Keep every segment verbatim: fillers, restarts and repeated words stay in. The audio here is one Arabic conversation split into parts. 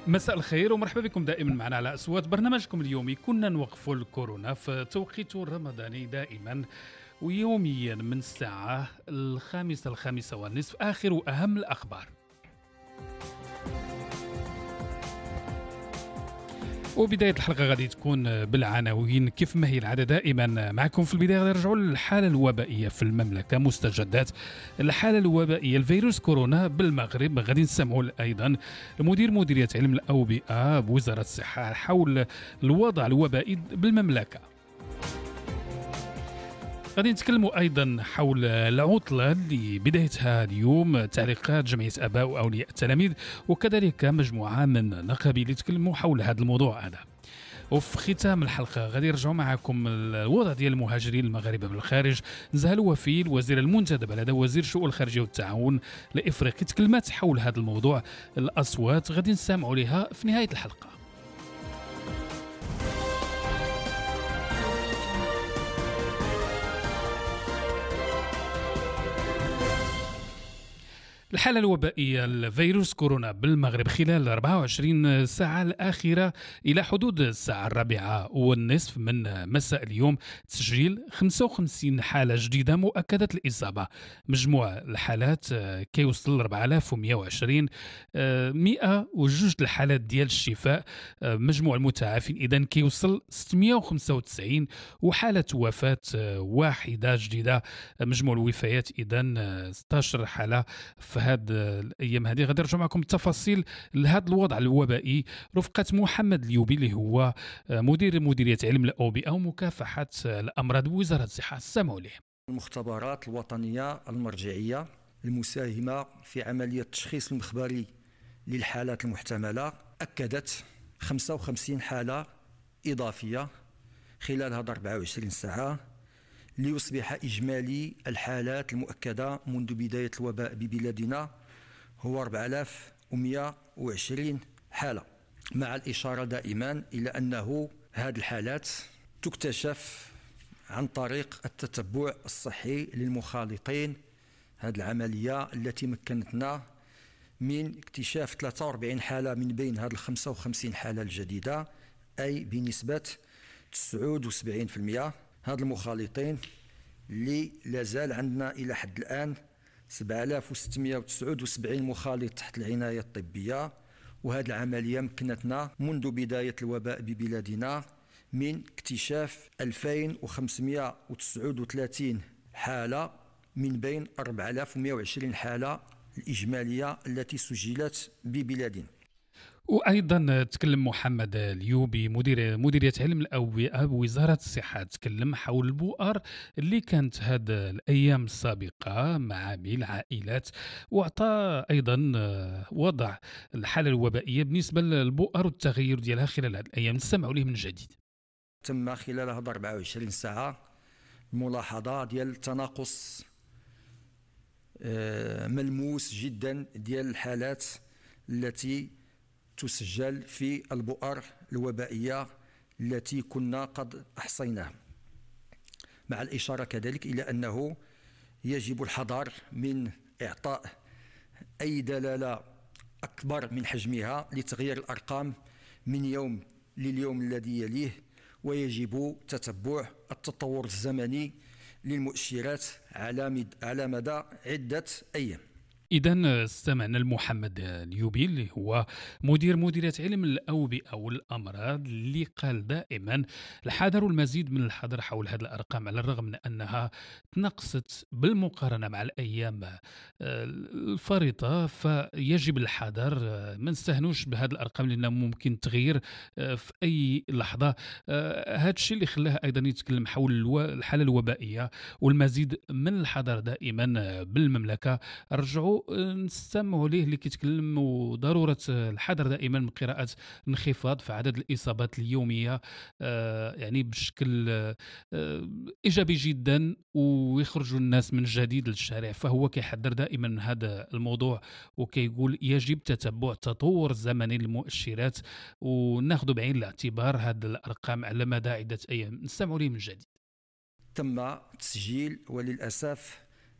مساء الخير ومرحبا بكم دائما معنا على أصوات برنامجكم اليومي. كنا نوقف الكورونا في توقيت الرمضاني دائما ويوميا من الساعة الخامسة الخامسة والنصف آخر وأهم الأخبار. وبداية الحلقة غادي تكون بالعناوين كيف ما هي العادة دائما معكم. في البداية غادي نرجعوا للحالة الوبائية في المملكة، مستجدات الحالة الوبائية الفيروس كورونا بالمغرب. غادي نسمعوا أيضا مدير مديرية علم الأوبئة بوزارة الصحة حول الوضع الوبائي بالمملكة. غادي نتكلموا أيضا حول العطلة اللي بدايتها اليوم، تعليقات جمعية آباء وأولياء التلاميذ وكذلك مجموعة من النقابي اللي يتكلموا حول هذا الموضوع هذا. وفي ختام الحلقة غادي نرجعوا معكم الوضع ديال المهاجرين المغاربة بالخارج. نزهل وفيل وزير المنتدب هذا وزير الشؤون الخارجية والتعاون الإفريقي تكلمات حول هذا الموضوع. الأصوات غادي نسمعوا لها في نهاية الحلقة. الحالة الوبائية الفيروس كورونا بالمغرب خلال أربعة وعشرين ساعة الأخيرة إلى حدود الساعة الرابعة والنصف من مساء اليوم تسجيل خمسة وخمسين حالة جديدة مؤكدة الإصابة. مجموع الحالات كيوصل أربعة آلاف ومئة وعشرين، مئة وجوج الحالات ديال الشفاء. مجموع المتعافين إذن كيوصل ستمئة وخمسة وتسعين، وحالة وفاة واحدة جديدة. مجموع الوفيات إذن ستة عشر حالة في هذه الايام هذه. غادي نرجع معكم التفاصيل لهذا الوضع الوبائي رفقه محمد اليوبي اللي هو مدير مديريه علم الاوبئه ومكافحه الامراض بوزاره الصحه. السمع له. المختبرات الوطنيه المرجعيه المساهمه في عمليه التشخيص المخبري للحالات المحتمله اكدت خمسة وخمسين حاله اضافيه خلال هذه أربعة وعشرين ساعه، ليصبح إجمالي الحالات المؤكدة منذ بداية الوباء ببلادنا هو أربعة آلاف ومئة وعشرين حالة، مع الإشارة دائما إلى أنه هذه الحالات تكتشف عن طريق التتبع الصحي للمخالطين. هذه العملية التي مكنتنا من اكتشاف ثلاثة وأربعين حالة من بين هذه الخمسة وخمسين حالة الجديدة، أي بنسبة تسعة وسبعين بالمئة. هاد المخالطين اللي لازال عندنا إلى حد الآن سبعة آلاف وستمئة وتسعة وسبعين مخالط تحت العناية الطبية. وهذه العملية مكنتنا منذ بداية الوباء ببلادنا من اكتشاف ألفين وخمسمئة وتسعة وثلاثين حالة من بين أربعة آلاف ومئة وعشرين حالة الإجمالية التي سجلت ببلادنا. وايضا تكلم محمد اليوبي مدير مديريه علم الاوبئه بوزاره الصحه، تكلم حول البؤر اللي كانت هذه الايام السابقه مع العائلات، واعطى ايضا وضع الحاله الوبائيه بالنسبه للبؤر والتغير ديالها خلال هذه الايام. نسمعوا ليه من جديد. تم خلال هذه أربعة وعشرين ساعه الملاحظه ديال تناقص ملموس جدا ديال الحالات التي تسجل في البؤر الوبائية التي كنا قد أحصيناها، مع الإشارة كذلك إلى أنه يجب الحذر من إعطاء أي دلالة أكبر من حجمها لتغيير الأرقام من يوم لليوم الذي يليه، ويجب تتبع التطور الزمني للمؤشرات على مدى عدة أيام. إذن استمعنا لمحمد اليوبي اللي هو مدير مديرية علم الأوبئة والأمراض، اللي قال دائما الحذر والمزيد من الحذر حول هذه الأرقام، على الرغم من أنها تنقصت بالمقارنة مع الأيام الفارطة، فيجب الحذر. ما نستهنوش بهذه الأرقام لأنها ممكن تغير في أي لحظة. هذا الشيء اللي خلاه أيضا يتكلم حول الحالة الوبائية والمزيد من الحذر دائما بالمملكة. رجعوا نستمعوا ليه اللي كيتكلم وضرورة الحذر دائما من قراءة انخفاض في عدد الإصابات اليومية آه يعني بشكل آه إيجابي جدا، ويخرجوا الناس من جديد للشارع. فهو كيحذر دائما من هذا الموضوع وكيقول يجب تتبع تطور زمني للمؤشرات وناخذ بعين الاعتبار هذه الأرقام على مدى عدة أيام. نستمعوا ليه من جديد. تم تسجيل وللأسف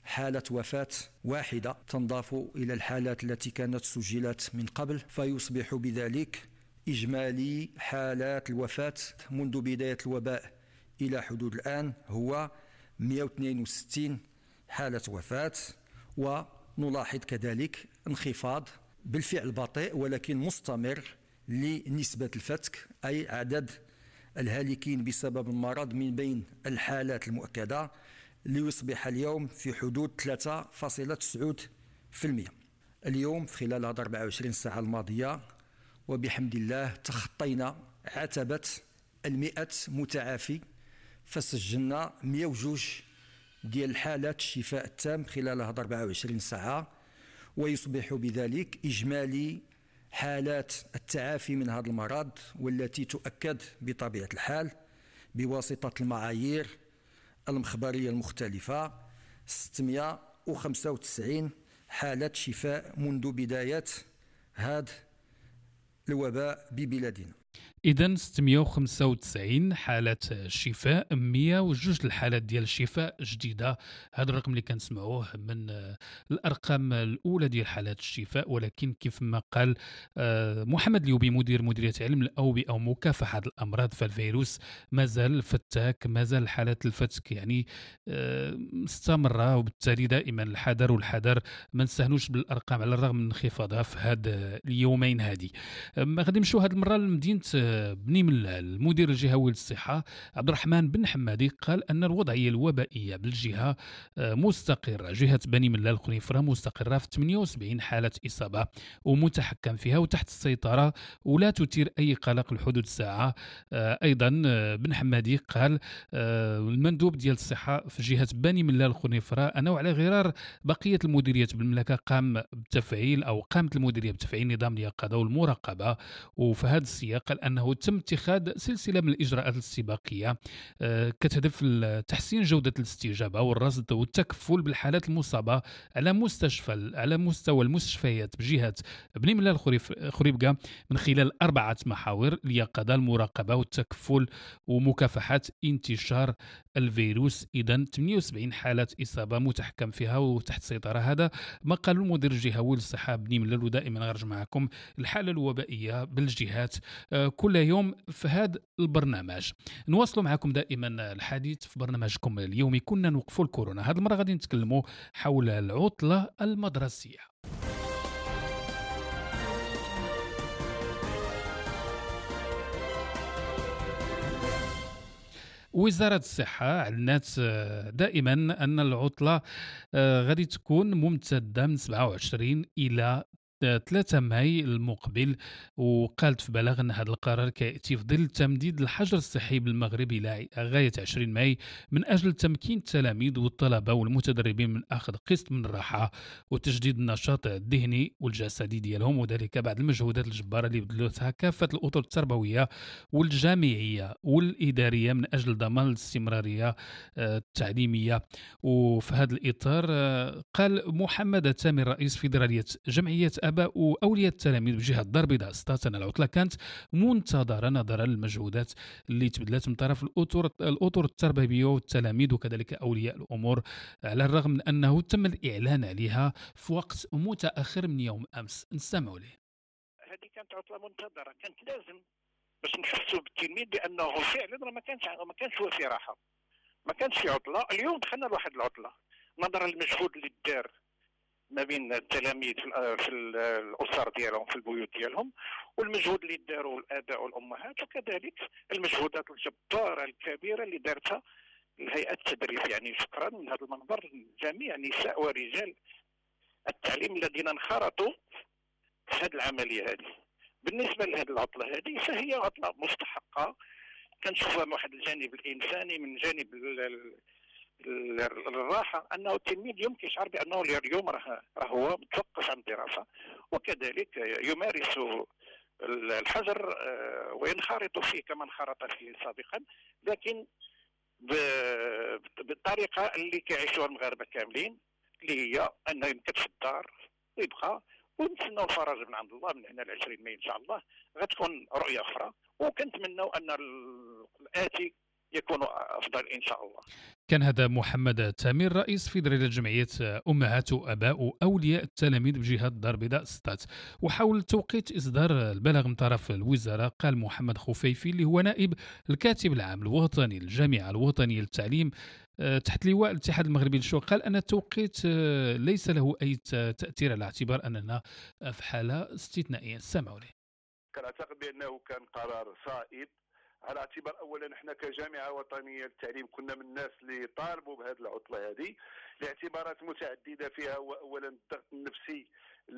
حالة وفاة واحدة تنضاف إلى الحالات التي كانت سجلت من قبل، فيصبح بذلك إجمالي حالات الوفاة منذ بداية الوباء إلى حدود الآن هو مئة واثنين وستين حالة وفاة. ونلاحظ كذلك انخفاض بالفعل بطيء ولكن مستمر لنسبة الفتك، أي عدد الهالكين بسبب المرض من بين الحالات المؤكدة، ليصبح اليوم في حدود ثلاثة فاصلة تسعة بالمئة. اليوم في خلال هذه أربعة وعشرين ساعة الماضية وبحمد الله تخطينا عتبة المئة متعافي، فسجلنا مئة وجوج ديال حالات الشفاء التام خلال هذه أربعة وعشرين ساعة، ويصبح بذلك إجمالي حالات التعافي من هذا المرض والتي تؤكد بطبيعة الحال بواسطة المعايير المخبرية المختلفة ستمئة وخمسة وتسعين حالة شفاء منذ بداية هذا الوباء ببلادنا. إذا ستمئة وخمسة وتسعين حالة شفاء، مئة وجوج الحالات ديال الشفاء جديدة. هذا الرقم اللي كنسمعوه من الأرقام الأولى ديال حالات الشفاء، ولكن كيف ما قال محمد اليوبي مدير مديرية علم الأوبئة ومكافحة الأمراض، فالفيروس مازال فتاك، مازال حالات الفتك يعني مستمرة، وبالتالي دائما الحذر والحذر، ما نستهنوش بالأرقام على الرغم من انخفاضها في هذا اليومين هذه. غادي نمشيو هذه المرة لمدينة بني ملال. المدير الجهوي للصحة عبد الرحمن بن حمادي قال أن الوضعية الوبائية بالجهة مستقرة. جهة بني ملال الخنيفرة مستقرة في ثمانية وسبعين حالة إصابة ومتحكم فيها وتحت السيطرة ولا تثير أي قلق لحدود الساعة. أيضا بن حمادي قال المندوب ديال الصحة في جهة بني ملال الخنيفرة أنه على غرار بقية المديريات بالمملكة قام بتفعيل أو قامت المديرية بتفعيل نظام اليقظة والمراقبة، وفي هذا السياق قال أنه تم اتخاذ سلسلة من الإجراءات الاستباقية كتهدف لتحسين جودة الاستجابة والرصد والتكفل بالحالات المصابة على مستشفى على مستوى المستشفيات بجهة بني ملال خريبكا من خلال أربعة محاور: اليقظة، المراقبة، والتكفل، ومكافحة انتشار الفيروس. إذن ثمانية وسبعين حالة إصابة متحكم فيها وتحت سيطرة. هذا ما قال المدير الجهوي للصحة بني ملال، ودائما غنرجع معكم الحالة الوبائية بالجهات كل يوم في هذا البرنامج. نواصلوا معكم دائما الحديث في برنامجكم اليومي كنا نوقفوا الكورونا. هذه المرة غادي نتكلموا حول العطلة المدرسية. وزارة الصحة أعلنت دائما أن العطلة غادي تكون ممتدة من سبعة وعشرين إلى ثلاثة ماي المقبل، وقالت في بلاغ أن هذا القرار كيأتي في ظل تمديد الحجر الصحي بالمغرب إلى غاية عشرين ماي من أجل تمكين التلاميذ والطلبة والمتدربين من أخذ قسط من الراحة وتجديد النشاط الذهني والجسدي ديالهم، وذلك بعد المجهودات الجبارة اللي بذلتها كافة الأطر التربوية والجامعية والإدارية من أجل ضمان الاستمرارية التعليمية. وفي هذا الإطار قال محمد التامي رئيس فيدرالية جمعية آباء وأولياء التلاميذ بجهة الدار البيضاء ستة أن العطلة كانت منتظرة نظرا للمجهودات اللي تبذلت من طرف الأطر الأطر التربوية والتلاميذ وكذلك أولياء الأمور، على الرغم من أنه تم الإعلان عليها في وقت متأخر من يوم أمس. نستمعوا له. هذه كانت عطلة منتظرة، كانت لازم باش نحسوا بالتلميذ بأنه فعلا ما كانش ما كانش هو في راحة، ما كانش في عطلة. اليوم دخلنا لواحد العطلة نظرا للمجهود اللي دار ما بين التلاميذ في الاسر ديالهم في البيوت ديالهم، والمجهود اللي داروا الاباء والامهات، وكذلك المجهودات الجباره الكبيره اللي دارتها الهيئه التدريس. يعني شكرا من هذا المنبر لجميع نساء ورجال التعليم الذين انخرطوا في هذه العمليه هذه. بالنسبه لهذه العطله هذه فهي عطله مستحقه، كنشوفها من واحد الجانب الانساني، من جانب الراحه، انه التلميذ يمكن يشعر بانه اليوم راه هو متوقف عن الدراسه، وكذلك يمارس الحجر وينخرط فيه كما انخرط فيه سابقا، لكن بالطريقه اللي كيعيشوها المغاربه كاملين، اللي هي انه يمكن في الدار ويبقى ونتسناو الفرج من عند الله من هنا ل عشرين ماي ان شاء الله غتكون رؤيه اخرى. وكنتمناو ان الاتي يكون افضل ان شاء الله. كان هذا محمد تامر رئيس فيدرالية جمعية أمهات وأباء وأولياء التلاميذ بجهة الدار البيضاء ستات. وحول توقيت إصدار البلاغ من طرف الوزارة، قال محمد خفيفي اللي هو نائب الكاتب العام الوطني للجامعة الوطنية للتعليم تحت لواء الاتحاد المغربي للشغل، قال أن التوقيت ليس له أي تأثير على اعتبار أننا في حالة استثنائية. سمعوا لي. كان أعتقد بأنه كان قرار صائب، على اعتبار اولا احنا كجامعه وطنيه للتعليم كنا من الناس اللي طالبوا بهذه العطله هذه لاعتبارات متعدده، فيها هو اولا الضغط النفسي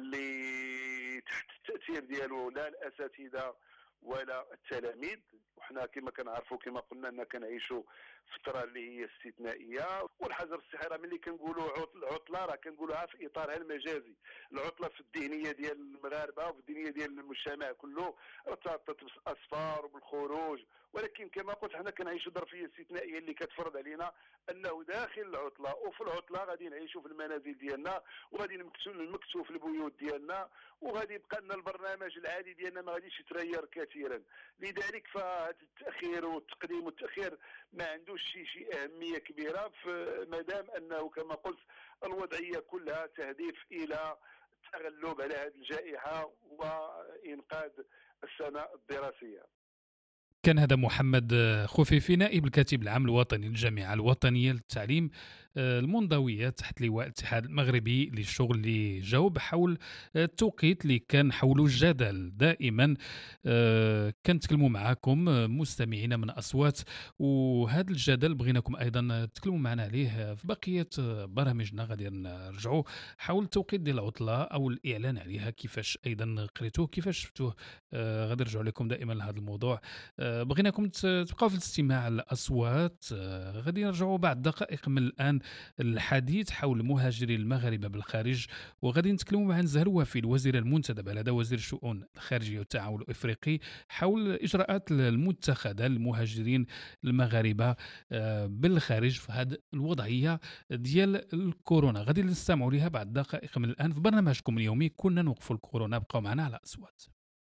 اللي تحت التاثير ديالو لا الاساتذه ولا التلاميذ، وحنا كما كنعرفوا كما قلنا ان كنعيشوا فتره اللي هي استثنائيه، والحجر الصحي راه ملي كنقولوا عطله راه كنقولوها في اطارها المجازي، العطله في الذهنيه ديال المغاربه وفي الذهنيه ديال المجتمع كله ارتبطت بالاسفار وبالخروج، ولكن كما قلت حنا كنعيشوا ظرفيه استثنائيه اللي كتفرض علينا انه داخل العطله وفي العطله غادي نعيشوا في المنازل ديالنا وغادي نمكتوا في البيوت ديالنا وغادي يبقى لنا البرنامج العادي ديالنا ما غاديش يتغير كثيرا. لذلك فهذا التاخير والتقديم والتاخير ما عندوش شي شي اهميه كبيره، مادام انه كما قلت الوضعيه كلها تهدف الى التغلب على هذه الجائحه وانقاذ السنه الدراسيه. كان هذا محمد خفيفي نائب الكاتب العام الوطني للجامعة الوطنية للتعليم المنضوية تحت لواء الاتحاد المغربي للشغل، اللي جاوب حول التوقيت اللي كان حوله الجدل دائما. كنتكلموا معاكم مستمعين من أصوات، وهذا الجدل بغيناكم أيضا تكلموا معنا عليه في بقية برامجنا. غادي نرجعوا حول التوقيت ديال العطلة أو الإعلان عليها، كيفاش أيضا قريتوه كيفاش شفتوه. غادي نرجعوا لكم دائما لهذا الموضوع. بغيناكم تبقاو في الاستماع للأصوات. غادي نرجعوا بعد دقائق من الآن الحديث حول المهاجرين المغاربة بالخارج، وغادي نتكلموا مع نزهة الوافي الوزير المنتدب على وزير الشؤون الخارجية والتعاون الإفريقي حول الإجراءات المتخذة للمهاجرين المغاربة بالخارج في هذه الوضعية ديال الكورونا. غادي نستمعوا لها بعد دقائق من الآن في برنامجكم اليومي كنا نوقفوا الكورونا. بقوا معنا على أصوات.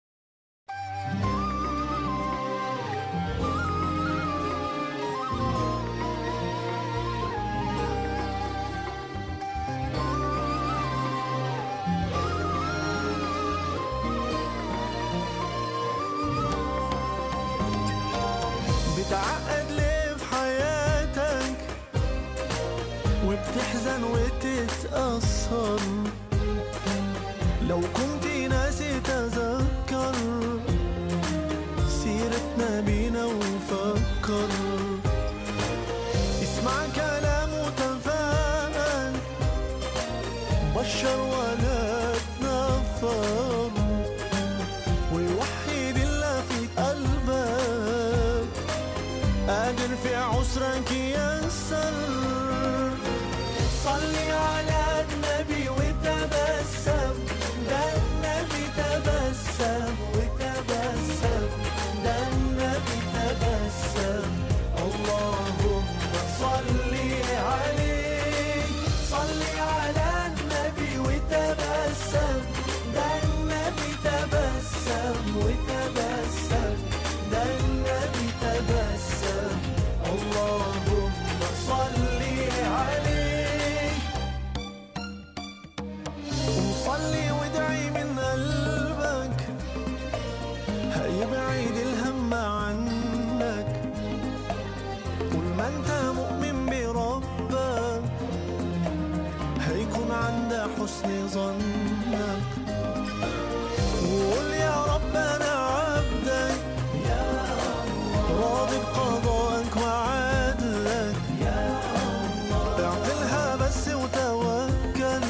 بتعقد ليه في حياتك وبتحزن وتتأثر، لو كنت ناسي تذكر سيرتنا بينا وفكر، اسمع كلام وتفاءل، بشر ولا تنفر، ويوحد الله في قلبك، قادر في عسرك يسر. صلي على النبي وتبسم، ده النبي تبسم وتبسم، ده النبي تبسم، اللهم صلي عليه. صلي على النبي وتبسم، ده النبي تبسم وتبسم، ده النبي تبسم، اللهم صلي عليه. وصلي وادعي من قلبك، هيبعد الهم عنك، كل ما انت مؤمن بربك هيكون عند حسن ظنك. وقول يا رب انا عبدك، راضي بقضائك وعدلك، اعملها بس وتوكل،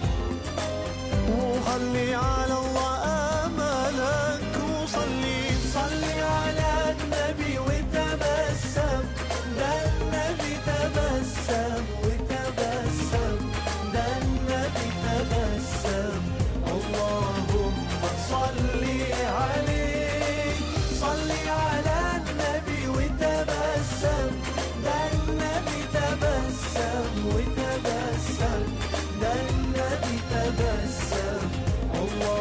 وخلي على الله املك. وصلي صلي على النبي وتبسم، ده النبي تبسم وتبسم، ده النبي تبسم، اللهم صلي عليه. صلي على النبي وتبسم، ده النبي تبسم وتبسم، ده النبي تبسم، الله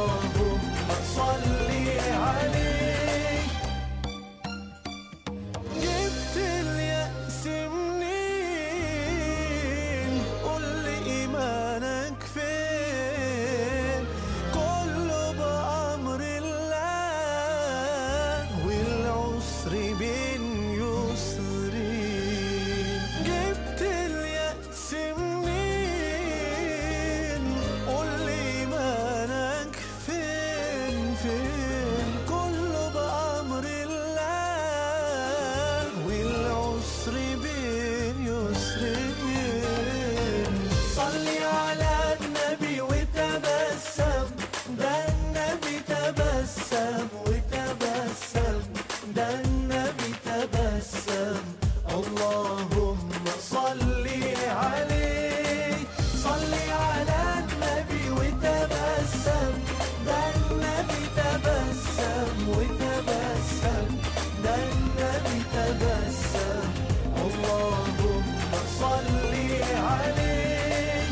تبسم ده النبي تبسم وتبسم ده النبي تبسم اللهم صل عليه.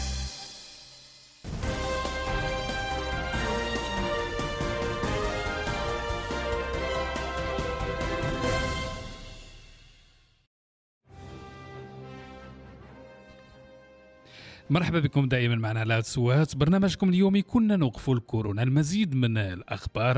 مرحبا بكم دائما معنا على سوات برنامجكم اليومي. كنا نوقف الكورونا، المزيد من الأخبار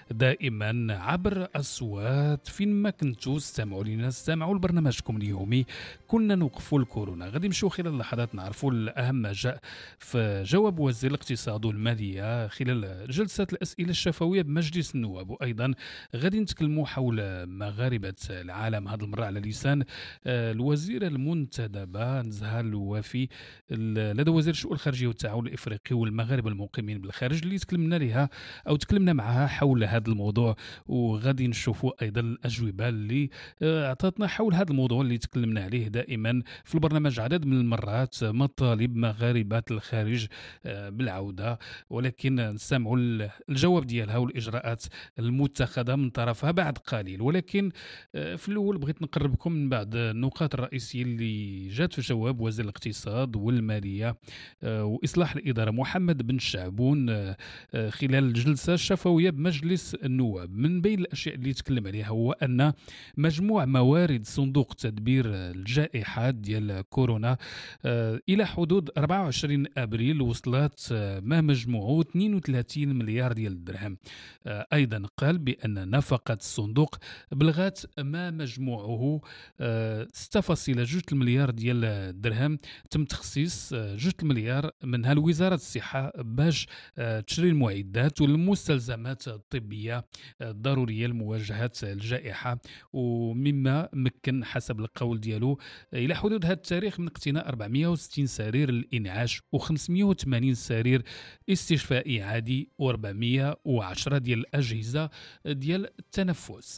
دائما عبر السوات. فين ما كنتوا استمعوا لنا، استمعوا لبرنامجكم اليومي كنا نوقف الكورونا. غادي نمشيو خلال اللحظات نعرفوا الأهم ما جاء في جواب وزير الاقتصاد والمالية خلال جلسة الأسئلة الشفوية بمجلس النواب، وأيضا غادي نتكلموا حول مغاربة العالم، هذه المرة على لسان الوزيرة المنتدبة نزهة الوافي لدى وزير الشؤون الخارجيه والتعاون الافريقي والمغاربه المقيمين بالخارج، اللي تكلمنا لها او تكلمنا معها حول هذا الموضوع. وغادي نشوفوا ايضا الاجوبه اللي اعطتنا حول هذا الموضوع اللي تكلمنا عليه دائما في البرنامج عدد من المرات، مطالب مغاربه الخارج بالعوده، ولكن نسمعوا الجواب ديالها والاجراءات المتخذه من طرفها بعد قليل. ولكن في الاول بغيت نقربكم من بعض النقاط الرئيسيه اللي جات في جواب وزير الاقتصاد والماليه وإصلاح الإدارة محمد بن شعبون خلال الجلسة الشفوية بمجلس النواب. من بين الأشياء اللي تكلم عليها هو أن مجموع موارد صندوق تدبير الجائحة ديال كورونا إلى حدود أربعة وعشرين أبريل وصلت ما مجموعه اثنين وثلاثين مليار ديال الدرهم. أيضا قال بأن نفقة الصندوق بلغت ما مجموعه ستة فاصلة اثنين مليار ديال الدرهم، تم تخصيص جوج المليار منها لوزارة الصحة باش تشري المعدات والمستلزمات الطبية الضرورية لمواجهة الجائحة، ومما مكن حسب القول ديالو إلى حدود هذا التاريخ من اقتناء أربعمائة وستين سرير للإنعاش وخمسمائة وثمانين سرير استشفائي عادي وأربعمائة وعشرة ديال الأجهزة ديال التنفس.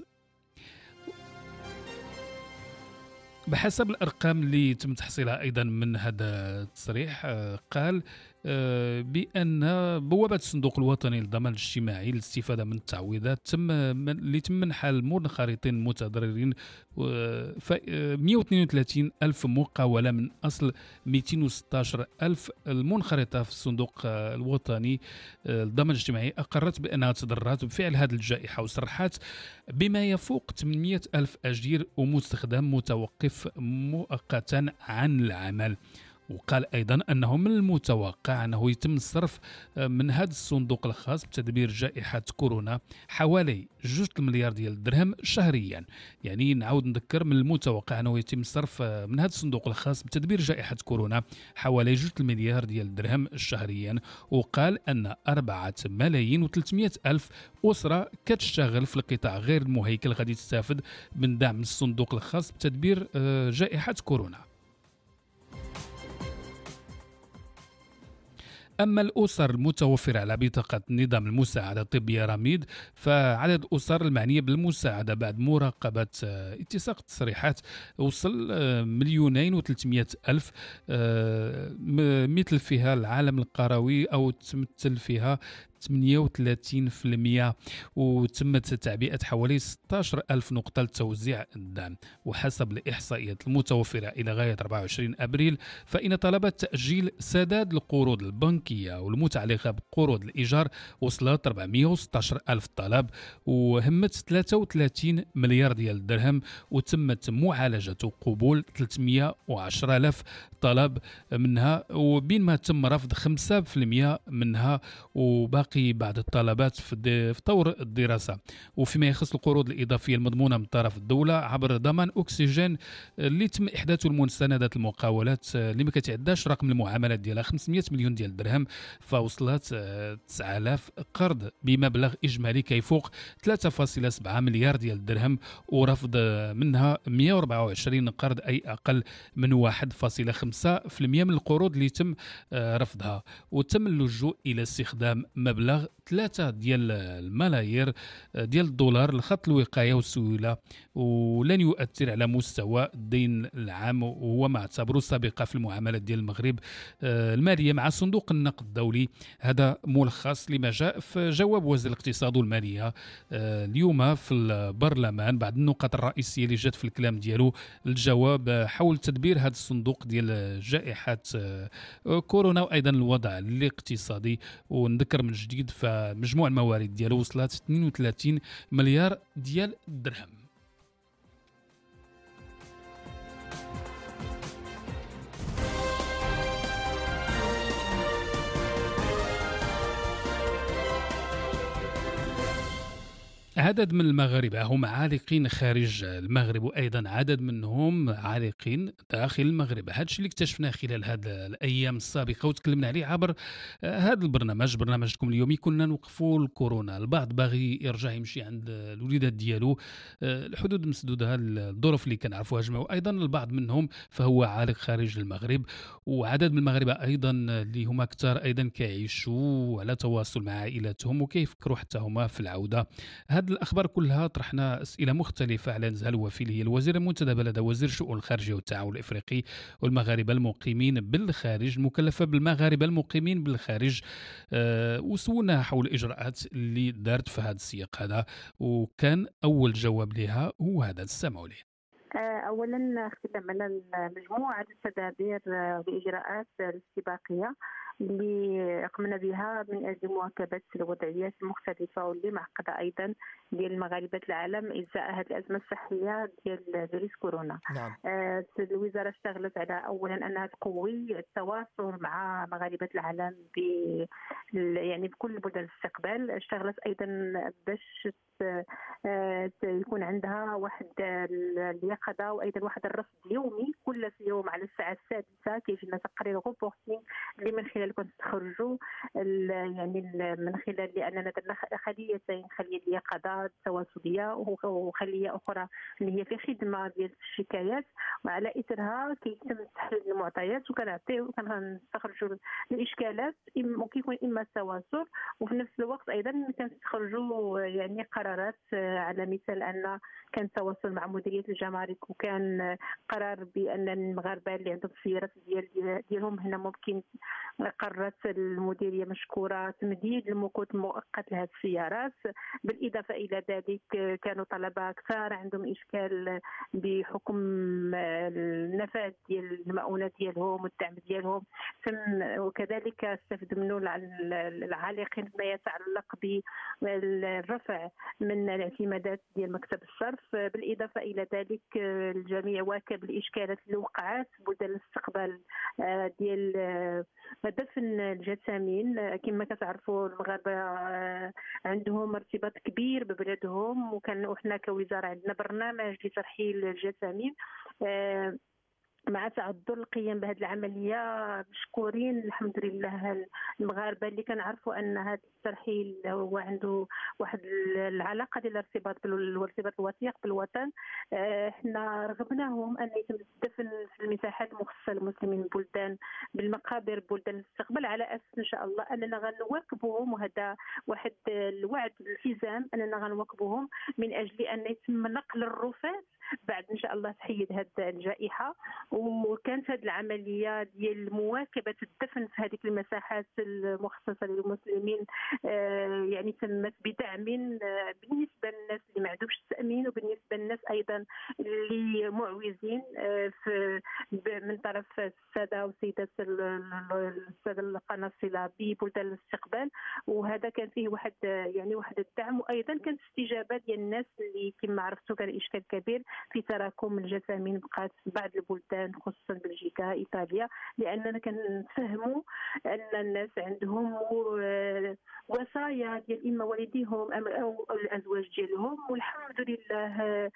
بحسب الأرقام اللي تم تحصيلها أيضا من هذا التصريح، قال بأن بوابة الصندوق الوطني للضمان الاجتماعي للاستفادة من التعويضات تم اللي تم منحها المنخرطين المتضررين مئة واثنين وثلاثين ألف مقاولة من أصل مئتين وستة عشر ألف. المنخرطة في الصندوق الوطني للضمان الاجتماعي أقرت بأنها تضررت بفعل هذه الجائحة، وصرحت بما يفوق ثمانمائة ألف أجير ومستخدم متوقف مؤقتا عن العمل. وقال أيضا أنه من المتوقع أنه يتم الصرف من هذا الصندوق الخاص بتدبير جائحة كورونا حوالي جوج مليار ديال الدرهم شهريا. يعني نعاود نذكر، من المتوقع أنه يتم الصرف من هذا الصندوق الخاص بتدبير جائحة كورونا حوالي جوج مليار ديال الدرهم شهريا. وقال أن أربعة ملايين وثلاثمائة ألف أسرة كتشتغل في القطاع غير المهيكل غادي تستافد من دعم الصندوق الخاص بتدبير جائحة كورونا. أما الأسر المتوفرة على بطاقة نظام المساعدة الطبية رميد، فعدد الأسر المعنية بالمساعدة بعد مراقبة اتساق التصريحات وصل مليونين وثلاثمائة ألف، مثل فيها العالم القروي أو تمثل فيها ثمانية وثلاثين بالمئة، وتمت تعبئة حوالي ستة عشر ألف نقطة لتوزيع الدعم. وحسب الإحصائيات المتوفرة إلى غاية أربعة وعشرين أبريل، فإن طلبات تأجيل سداد القروض البنكية والمتعلقة بقروض الإيجار وصلت أربعمائة وستة عشر ألف طلب، وهمت ثلاثة وثلاثين مليار ديال الدرهم، وتمت معالجة وقبول ثلاثمائة وعشرة ألف طلب منها، وبين ما تم رفض خمسة بالمئة منها، وباقي بعض الطلبات في طور الدراسة. وفيما يخص القروض الإضافية المضمونة من طرف الدولة عبر ضمان أكسجين اللي تم إحداثه المساندات المقاولات اللي ما كتعداش رقم المعاملات ديالها خمسمائة مليون ديال الدرهم، فوصلت تسعة آلاف قرض بمبلغ إجمالي كيفوق ثلاثة فاصلة سبعة مليار ديال الدرهم، ورفض منها مئة وأربعة وعشرين قرض أي أقل من واحد فاصلة خمسة بالمئة من القروض اللي تم رفضها. وتم اللجوء إلى استخدام مبلغ ثلاثة ديال الملايير ديال الدولار لخط الوقاية والسيولة، ولن يؤثر على مستوى الدين العام، وهو ما اعتبره سابقة في المعاملات ديال المغرب المالية مع صندوق والنقد الدولي. هذا ملخص لما جاء في جواب وزير الاقتصاد والمالية اليوم في البرلمان بعد النقط الرئيسية اللي جات في الكلام ديالو. الجواب حول تدبير هذا الصندوق ديال جائحة كورونا وأيضا الوضع الاقتصادي. ونذكر من جديد فمجموع الموارد ديالو وصلت اثنين وثلاثين مليار ديال الدرهم. عدد من المغاربة هم عالقين خارج المغرب وأيضا عدد منهم عالقين داخل المغرب. هذا الشيء اللي اكتشفناه خلال هذه الأيام السابقة وتكلمنا عليه عبر هذا البرنامج برنامجكم اليومي. كنا نوقفوا الكورونا، البعض باغي يرجع يمشي عند الوليدات ديالو، الحدود مسدودة، الظروف اللي كنعرفوها جميعا، وأيضا البعض منهم فهو عالق خارج المغرب. وعدد من المغاربة أيضا اللي هما كتار أيضا كيعيشوا على تواصل مع عائلاتهم وكيفكروا حتى هما في العودة. هذه الأخبار كلها طرحنا أسئلة مختلفة على نزهة الوفي اللي هي الوزير المنتدب لدى وزير الشؤون الخارجية والتعاون الإفريقي والمغاربة المقيمين بالخارج، المكلفة بالمغاربة المقيمين بالخارج. أه وسولنا حول الإجراءات اللي دارت في هذا السياق هذا، وكان أول جواب لها هو هذا، استمعوا له. أولا ختام على مجموعة التدابير والإجراءات الاستباقية اللي قمنا بها من أجل مواكبة الوضعيات المختلفة واللي معقدة أيضا ديال المغاربة العالم إزاء هذه الأزمة الصحية ديال فيروس كورونا. نعم. آه الوزارة اشتغلت على أولا أنها تقوي التواصل مع مغاربة العالم ب يعني بكل بلدان الاستقبال. اشتغلت أيضا باش يكون عندها واحد اليقظة وأيضا واحد الرصد يومي كل يوم على الساعة السادسة كيف لنا تقرير غوبورتين اللي من خلال كنت تخرجوا يعني من خلال لأننا درنا خليتين، خلية اليقظة التواصلية وخلية أخرى اللي هي في خدمة ديال الشكايات، وعلى إثرها كيتم تحليل المعطيات وكنعطيو وكنستخرجوا الإشكالات وكيكون إما التواصل وفي نفس الوقت أيضا كنستخرجوا يعني قرارات. على مثال أن كان تواصل مع مديرية الجمارك وكان قرار بأن المغاربة اللي عندهم السيارات ديال ديالهم هنا ممكن قررت المديرية مشكورة تمديد المكوث المؤقت لهذه السيارات. بالإضافة إلى ذلك كانوا طلبة كثار عندهم إشكال بحكم النفاذ ديال المؤونات ديالهم والدعم ديالهم، وكذلك استفد منه العالقين فيما يتعلق بالرفع من الاعتمادات ديال مكتب الصرف. بالإضافة إلى ذلك الجميع واكب الإشكالات اللي وقعت بلدان الاستقبال ديال دفن الجثامين. كما كتعرفوا المغاربة عندهم ارتباط كبير ببلادهم، وكان احنا كوزارة عندنا برنامج لترحيل الجثامين مع تعذر القيام بهذه العمليه. مشكورين الحمد لله المغاربه اللي كنعرفوا ان هذا الترحيل هو عنده واحد العلاقه ديال الارتباط بالارتباط الوثيق بالوطن. احنا رغبناهم ان يتم الدفن في المساحات المخصصه للمسلمين البلدان بالمقابر بلدان الاستقبال، على اساس ان شاء الله اننا غنواكبوهم، وهذا واحد الوعد الالتزام اننا غنواكبوهم من اجل ان يتم نقل الرفات بعد ان شاء الله تحيد هذه الجائحه. وكانت هذه العمليه ديال مواكبه الدفن في هذه المساحات المخصصه للمسلمين يعني تمت بدعم بالنسبه للناس اللي ما عندهمش التامين، وبالنسبه للناس ايضا اللي معوزين في من طرف الساده وسيدات الساده القناصله ببلدان الاستقبال. وهذا كان فيه واحد يعني واحد الدعم، وايضا كانت استجابه ديال الناس اللي كما عرفتوا كان اشكال كبير في تراكم الجثامين بقات في بعض البلدان خصوصا بلجيكا ايطاليا، لاننا كنفهموا ان الناس عندهم وصايا ديال اما والديهم او الازواج ديالهم، والحمد لله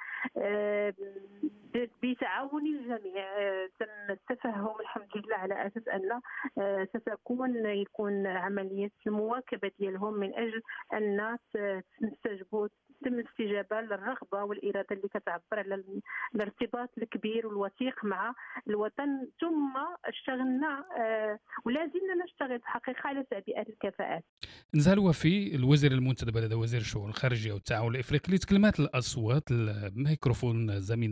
بتعاون الجميع تم التفهم الحمد لله على اساس ان ستكون يكون عمليه المواكبه ديالهم من اجل ان نستجيبوا تم الاستجابه للرغبه والاراده اللي كتعبر على الارتباط الكبير والوثيق مع الوطن. ثم اشتغلنا ولا زلنا نشتغل في الحقيقه على تعبئه الكفاءات. نزهة الوفي الوزير المنتدب لدى وزير الشؤون الخارجيه والتعاون الافريقي اللي تكلمات الاصوات الميكروفون زميلنا فؤاد بياز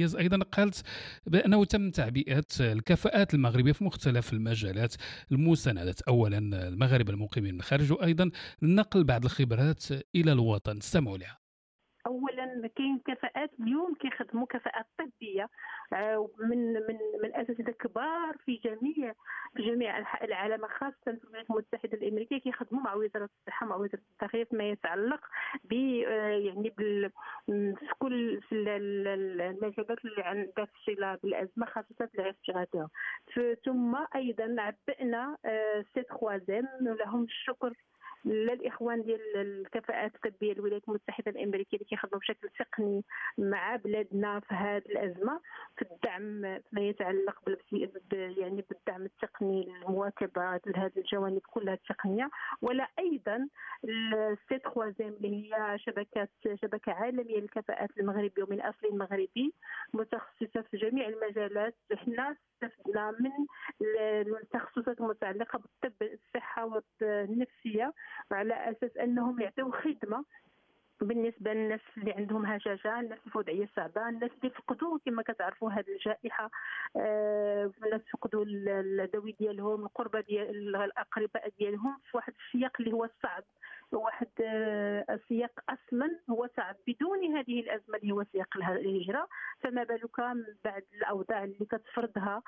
بياز أيضا قالت بأنه تم تعبئة الكفاءات المغربية في مختلف المجالات، المساندة أولا المغاربة المقيمين من الخارج، وأيضا نقل بعض الخبرات إلى الوطن. استمعوا لها. اولا كاين كفاءات اليوم كيخدموا كفاءات طبيه من من من اساتذه كبار في جميع في جميع انحاء العالم، خاصه في الولايات المتحده الامريكيه، كيخدموا مع وزاره الصحه مع وزاره الداخليه فيما يتعلق ب يعني بال في كل في المجالات اللي عندها صله بالازمه، خاصه في الاستغاثه. ثم ايضا عبئنا سي خوازيم لهم الشكر للاخوان ديال الكفاءات الطبيه الولايات المتحده الامريكيه اللي كيخدموا بشكل تقني مع بلادنا في هذه الازمه في الدعم فيما يتعلق يعني بالدعم التقني للمواكبه لهذه الجوانب كلها التقنيه. ولا ايضا السي خوازيم اللي هي شبكه شبكه عالميه للكفاءات المغربيه ومن اصل مغربي متخصصه في جميع المجالات. احنا استفدنا من التخصصات المتعلقه بالطب الصحه والنفسيه على اساس انهم يعطيو خدمه بالنسبه للناس اللي عندهم هشاشه، الناس في وضعيه صعبه، الناس اللي فقدوا كما كتعرفوا هذه الجائحه، آه، الناس فقدوا الذوي ديالهم، القربى ديال الاقرباء ديالهم في واحد السياق اللي هو صعب، واحد آه، السياق اصلا هو صعب بدون هذه الازمه اللي هو سياق الهجره، فما بالك بعد الاوضاع اللي كتفرضها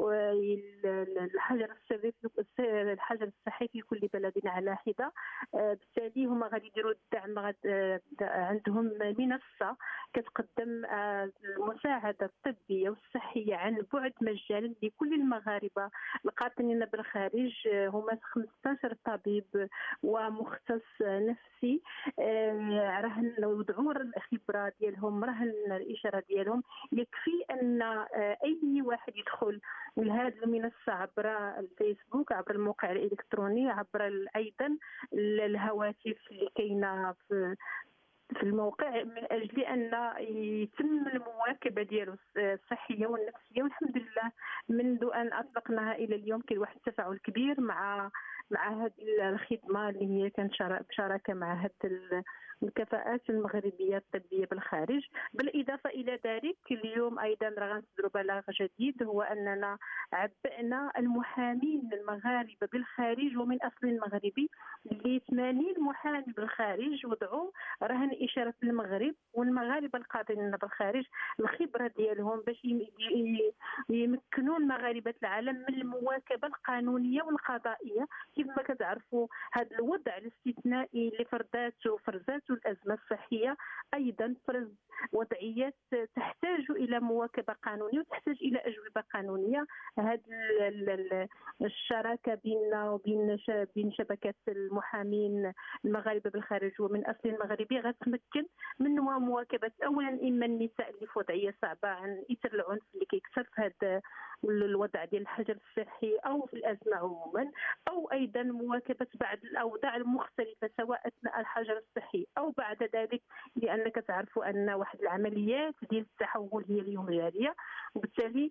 الحجر الصحي الحجر الصحي في كل بلد على حده. آه، بالتالي هما غادي يديروا الدعم، غادي عندهم منصة كتقدم المساعدة الطبية والصحية عن بعد مجانا لكل المغاربة القاطنين بالخارج. هما خمسة عشر طبيب ومختص نفسي رهن يوضعوا الخبرة ديالهم، رهن الإشارة ديالهم. يكفي أن أي واحد يدخل لهذه المنصة عبر الفيسبوك، عبر الموقع الإلكتروني، عبر أيضا الهواتف اللي كاينة في في الموقع، من اجل ان يتم المواكبه ديالو الصحيه والنفسيه. والحمد لله منذ ان اطلقناها الى اليوم كاين واحد التفاعل كبير مع مع هذه الخدمه اللي هي كانت بشراكه مع هذه الكفاءات المغربيه الطبيه بالخارج. بالاضافه الى ذلك اليوم ايضا راه غنصدروا بلاغ جديد، هو اننا عبئنا المحامين المغاربه بالخارج ومن اصل مغربي اللي ثمانين محامي بالخارج وضعوا رهن اشاره المغرب والمغاربه القاطنين بالخارج الخبره ديالهم باش يمكنوا المغاربه العالم من المواكبه القانونيه والقضائيه. كما كتعرفوا هذا الوضع الاستثنائي اللي فرضاته فرضاته الازمه الصحيه ايضا فرض وضعيات تحتاج الى مواكبه قانونيه وتحتاج الى اجوبه قانونيه. هذه الشراكه بيننا وبين بين شبكه المحامين المغاربه بالخارج ومن اصل المغربي غتمكن من مواكبه اولا اما النساء اللي في وضعيه صعبه عن اثر العنف اللي كيكثر في هذا الوضع ديال الحجر الصحي او في الازمه عموما، او ايضا مواكبه بعض الاوضاع المختلفه سواء اثناء الحجر الصحي او بعد ذلك، لانك تعرفوا ان واحد العمليات ديال التحول هي اليوم جاريه. وبالتالي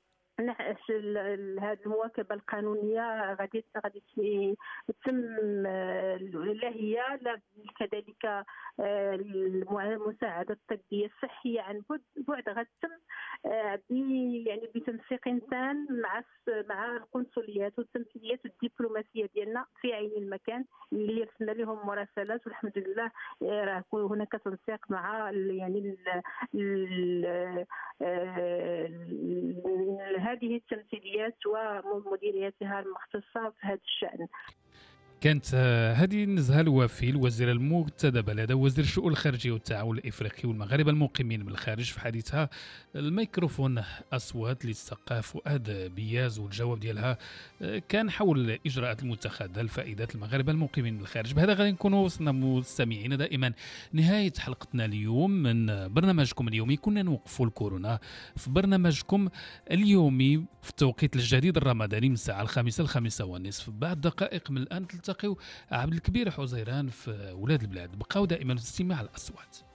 هذه المواكبه القانونيه غادي غادي تتم، لا هي لا كذلك المساعده الطبيه الصحيه عن بعد غتتم يعني بتنسيق تام مع مع القنصليات والتمثيليات الدبلوماسيه ديالنا في عين المكان اللي يرسلنا لهم مراسلات، والحمد لله راه هناك تنسيق مع يعني هذه التمثيليات ومديرياتها المختصة في هذا الشأن. كانت هذه النزهة الوافي الوزيرة المنتدبة لدى وزير الشؤون الخارجية والتعاون الإفريقي والمغاربة المقيمين بالخارج في حديثها. الميكروفون أصوات للثقة فؤاد بياز، والجواب ديالها كان حول الإجراءات المتخذة لفائدة المغاربة المقيمين بالخارج. بهذا غادي نكونوا وصلنا مستمعين دائما نهاية حلقتنا اليوم من برنامجكم اليومي. كنا نوقفوا الكورونا في برنامجكم اليومي في التوقيت الجديد الرمضاني من الساعة الخامسة الخامسة والنصف. بعد دقائق من الآن تلتقوا عبد الكبير حزيران في ولاد البلاد. بقاو دائما في استماع الأصوات.